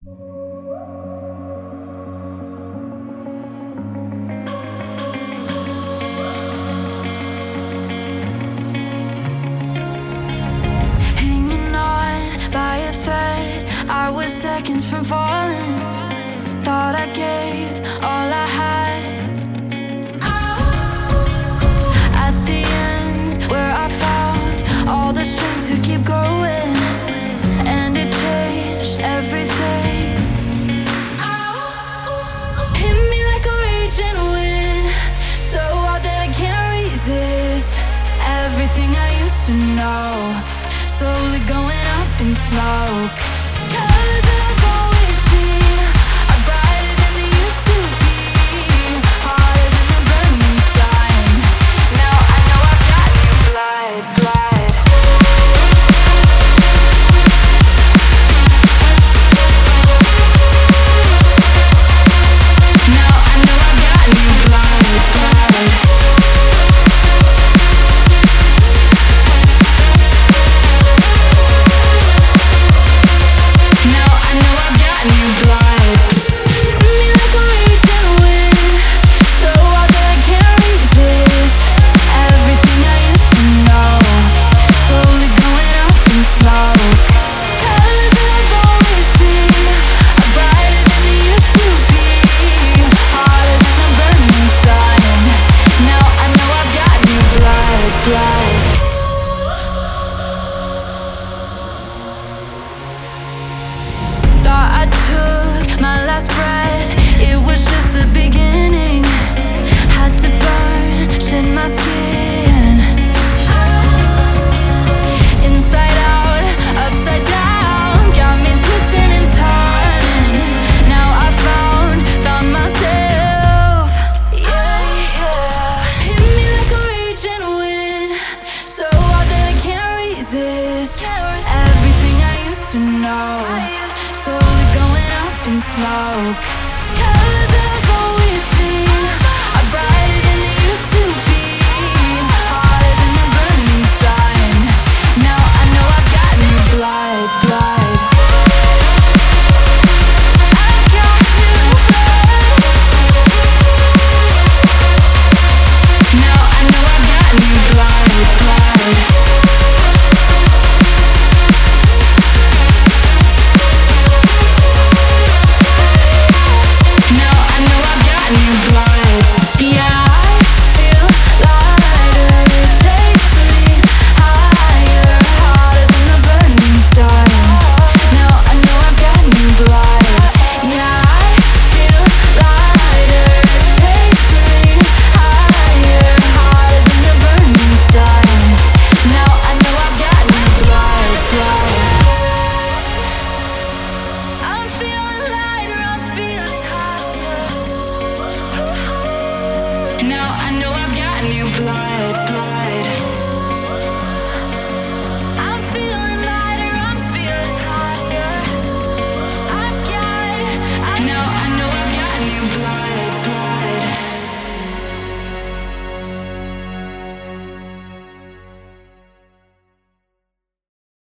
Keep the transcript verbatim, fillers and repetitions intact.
Hanging on by a thread, I was seconds from falling. Thought I gave all I had. At the ends where I found all the strength to keep going, and it changed everything. Hit me like a raging wind, so hard that I can't resist. Everything I used to know, slowly going up in smoke. Colors that I've always seen are brighter than they used to be, harder than the burning sun. Now I know I've got new blood, blood. Now I know I've got new blood, blood. Now I know I've got new blood. Me like a raging wind, so hard that I can't resist. Everything I used to know, slowly going up in smoke. Colors that I've always seen are brighter than they used to be, harder than the burning sun. Now I know I've got new blood, blood. Thought I took my last breath, it was just the beginning. Had to burn, shed my skin. Inside out, upside down, got me twisting and turning. Now I found, found myself. Yeah, yeah. Hit me like a raging wind, so hard that I can't resist. Everything I used to know, slowly going up in smoke. Colors that I've always seen are brighter than they used to be, harder than the burning sun. Now I know I've got new blood, blood. I've got new blood. Now I know I've got new blood, blood. Now I know I've got new blood. Yeah, I feel lighter. It takes me higher, harder than the burning sun. Now I know I've got new blood. Yeah, I feel lighter. It takes me higher, harder than the burning sun. Now I know I've got new blood, blood. I'm feeling lighter, I'm feeling higher. Now I know I've got new blood, blood.